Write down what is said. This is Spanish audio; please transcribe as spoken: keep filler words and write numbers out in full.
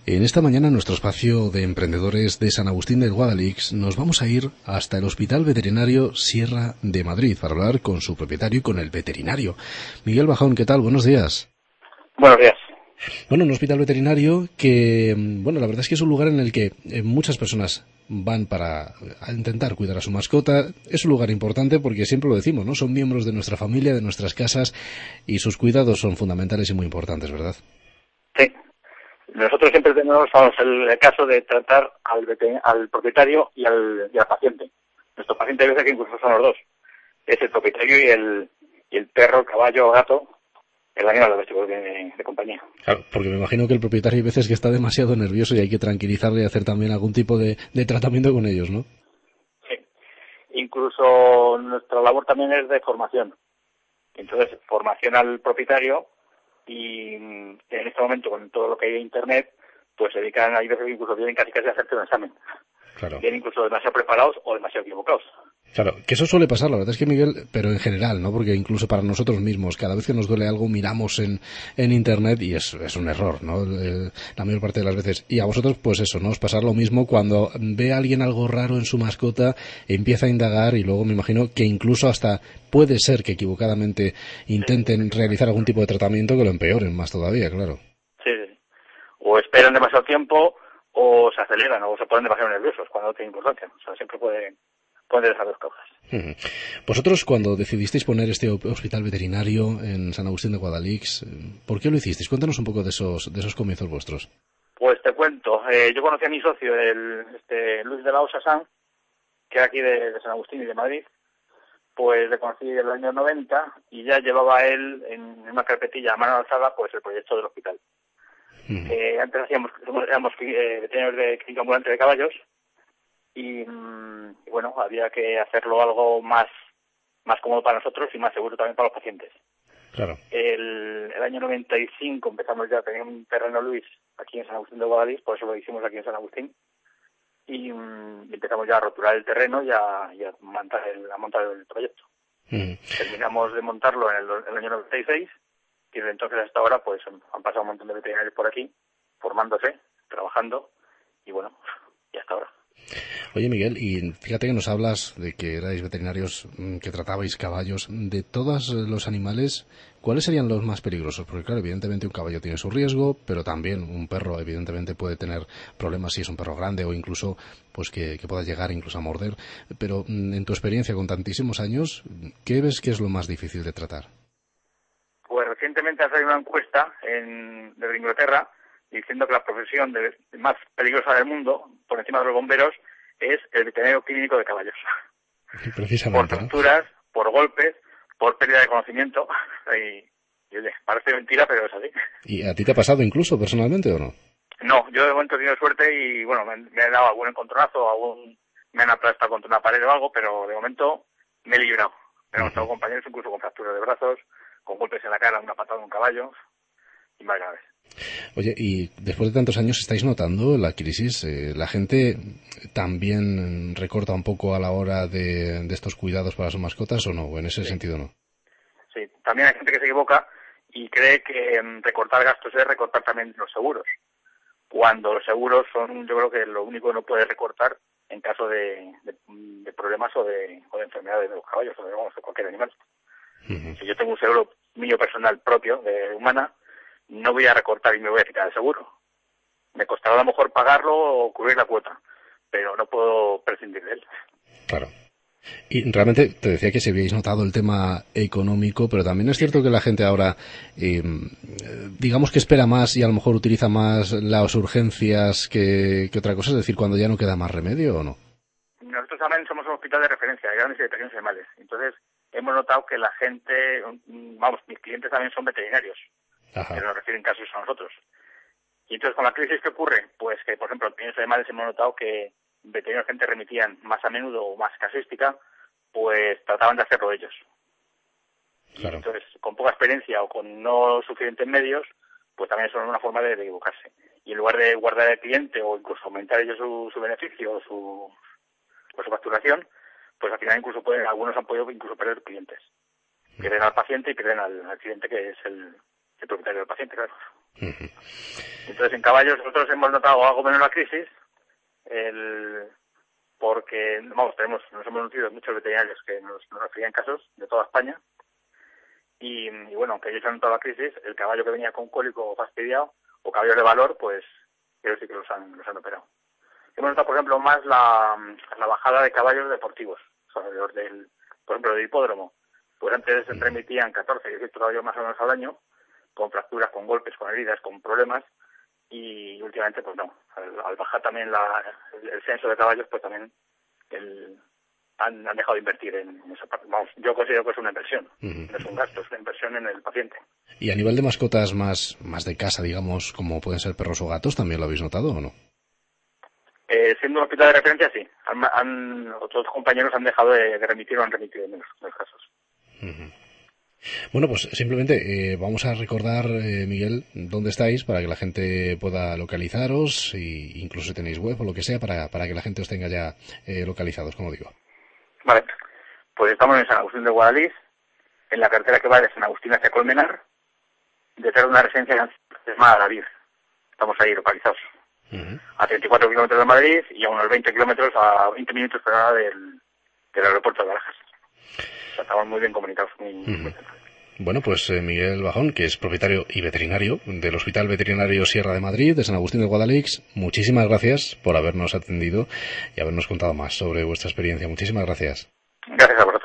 En esta mañana, en nuestro espacio de emprendedores de San Agustín del Guadalix, nos vamos a ir hasta el Hospital Veterinario Sierra de Madrid para hablar con su propietario y con el veterinario. Miguel Bajón, ¿qué tal? Buenos días. Buenos días. Bueno, un hospital veterinario que, bueno, la verdad es que es un lugar en el que muchas personas van para intentar cuidar a su mascota. Es un lugar importante porque siempre lo decimos, ¿no? Son miembros de nuestra familia, de nuestras casas, y sus cuidados son fundamentales y muy importantes, ¿verdad? Sí. Nosotros siempre tenemos vamos, el, el caso de tratar al, al propietario y al, y al paciente. Nuestro paciente a veces que incluso son los dos. Es el propietario y el, y el perro, el caballo, gato, el animal doméstico de, de compañía. Claro, porque me imagino que el propietario hay veces que está demasiado nervioso y hay que tranquilizarle y hacer también algún tipo de, de tratamiento con ellos, ¿no? Sí. Incluso nuestra labor también es de formación. Entonces, formación al propietario y en este momento con todo lo que hay de internet, pues se dedican, hay veces que incluso vienen casi casi a hacerte un examen. Claro. Vienen incluso demasiado preparados o demasiado equivocados. Claro, que eso suele pasar, la verdad es que Miguel, pero en general, ¿no? Porque incluso para nosotros mismos, cada vez que nos duele algo, miramos en, en internet y es, es un error, ¿no? Eh, la mayor parte de las veces. Y a vosotros, pues eso, ¿no? Os pasa lo mismo cuando ve a alguien algo raro en su mascota, empieza a indagar y luego me imagino que incluso hasta puede ser que equivocadamente intenten realizar algún tipo de tratamiento que lo empeoren más todavía, claro. Sí, sí. O esperan demasiado tiempo o se aceleran o se ponen demasiado nerviosos cuando no tienen importancia. O sea, siempre pueden pueden esas dos causas. Vosotros, cuando decidisteis poner este hospital veterinario en San Agustín de Guadalix, ¿por qué lo hicisteis? Cuéntanos un poco de esos de esos comienzos vuestros. Pues te cuento. Eh, yo conocí a mi socio, el este, Luis de la Osa San, que era aquí de, de San Agustín y de Madrid. Pues le conocí en el año noventa y ya llevaba él en una carpetilla a mano alzada pues el proyecto del hospital. Uh-huh. Eh, antes hacíamos, éramos eh, veterinarios de clínica ambulante de caballos y, y bueno, había que hacerlo algo más más cómodo para nosotros y más seguro también para los pacientes. Claro. El, el año noventa y cinco empezamos ya a tener un terreno Luis aquí en San Agustín de Guadalix, por eso lo hicimos aquí en San Agustín. Y, y empezamos ya a roturar el terreno y a, y a, montar, el, a montar el proyecto. Mm. Terminamos de montarlo en el, el año noventa y seis y desde entonces hasta ahora pues han pasado un montón de veterinarios por aquí, formándose, trabajando y bueno, y hasta ahora. Oye, Miguel, y fíjate que nos hablas de que erais veterinarios que tratabais caballos. De todos los animales, ¿cuáles serían los más peligrosos? Porque claro, evidentemente un caballo tiene su riesgo, pero también un perro evidentemente puede tener problemas si es un perro grande o incluso pues que, que pueda llegar incluso a morder. Pero en tu experiencia con tantísimos años, ¿qué ves que es lo más difícil de tratar? Pues recientemente ha salido una encuesta en, de Inglaterra diciendo que la profesión de, más peligrosa del mundo, por encima de los bomberos, es el veterinario clínico de caballos. Precisamente, por torturas, ¿no? Por golpes, por pérdida de conocimiento. Y, y oye, parece mentira, pero es así. ¿Y a ti te ha pasado incluso personalmente o no? No, yo de momento he tenido suerte y bueno, me, me he dado algún encontronazo, algún, me han aplastado contra una pared o algo, pero de momento me he librado. Pero uh-huh. Tengo compañeros incluso con fracturas de brazos, con golpes en la cara, una patada de un caballo y más graves. Oye, y después de tantos años, ¿estáis notando la crisis? Eh, ¿La gente también recorta un poco a la hora de, de estos cuidados para sus mascotas o no? ¿O en ese sí. sentido no? Sí, también hay gente que se equivoca y cree que um, recortar gastos es recortar también los seguros. Cuando los seguros son, yo creo que lo único que no puede recortar en caso de, de, de problemas o de, o de enfermedades de los caballos o de, vamos, de cualquier animal. Uh-huh. Si yo tengo un seguro mío personal propio, de humana, no voy a recortar y me voy a quitar el seguro. Me costará a lo mejor pagarlo o cubrir la cuota, pero no puedo prescindir de él. Claro. Y realmente te decía que si habíais notado el tema económico, pero también es cierto que la gente ahora, eh, digamos que espera más y a lo mejor utiliza más las urgencias que, que otra cosa, es decir, cuando ya no queda más remedio, ¿o no? Nosotros también somos un hospital de referencia de grandes y de pequeños animales. Entonces, hemos notado que la gente, vamos, mis clientes también son veterinarios. Ajá. Que nos refieren casos a nosotros. Y entonces, con la crisis que ocurre, pues que, por ejemplo, en pequeños animales hemos notado que veterinarios gente remitían más a menudo o más casuística, pues trataban de hacerlo ellos. Claro. Y entonces, con poca experiencia o con no suficientes medios, pues también son una forma de, de equivocarse. Y en lugar de guardar el cliente o incluso aumentar ellos su, su beneficio o su, o su facturación, pues al final incluso pueden, algunos han podido incluso perder clientes. Pierden al paciente y pierden al, al cliente que es el, el propietario del paciente, claro. Uh-huh. Entonces, en caballos nosotros hemos notado algo menos la crisis, el, porque, vamos, tenemos, nos hemos nutrido muchos veterinarios que nos, nos referían casos de toda España, y, y bueno, aunque ellos han notado la crisis, el caballo que venía con cólico o fastidiado, o caballos de valor, pues, quiero decir que los han, los han operado. Hemos notado, por ejemplo, más la, la bajada de caballos deportivos, o sea, los del, por ejemplo, del hipódromo. Pues antes se remitían catorce, dieciocho caballos más o menos al año, con fracturas, con golpes, con heridas, con problemas, y últimamente, pues no. Al, al bajar también la, el, el censo de caballos, pues también el, han, han dejado de invertir en, en esa parte. Vamos, yo considero que es una inversión, uh-huh. No es un gasto, es una inversión en el paciente. Y a nivel de mascotas más, más de casa, digamos, como pueden ser perros o gatos, ¿también lo habéis notado o no? Eh, siendo un hospital de referencia, sí. Han, han, otros compañeros han dejado de, de remitir o han remitido en los, en los casos. Uh-huh. Bueno, pues simplemente eh, vamos a recordar, eh, Miguel, dónde estáis para que la gente pueda localizaros, y incluso si tenéis web o lo que sea, para, para que la gente os tenga ya eh, localizados, como digo. Vale, pues estamos en San Agustín de Guadalix, en la carretera que va de San Agustín hacia Colmenar, detrás de una residencia llamada La Vid. Estamos ahí localizados. Uh-huh. A treinta y cuatro kilómetros de Madrid y a unos veinte kilómetros, a veinte minutos por hora del, del aeropuerto de Barajas. O sea, estamos muy bien comunicados. Muy, uh-huh. muy bien. Bueno, pues eh, Miguel Bajón, que es propietario y veterinario del Hospital Veterinario Sierra de Madrid, de San Agustín de Guadalix, muchísimas gracias por habernos atendido y habernos contado más sobre vuestra experiencia. Muchísimas gracias. Gracias a vosotros.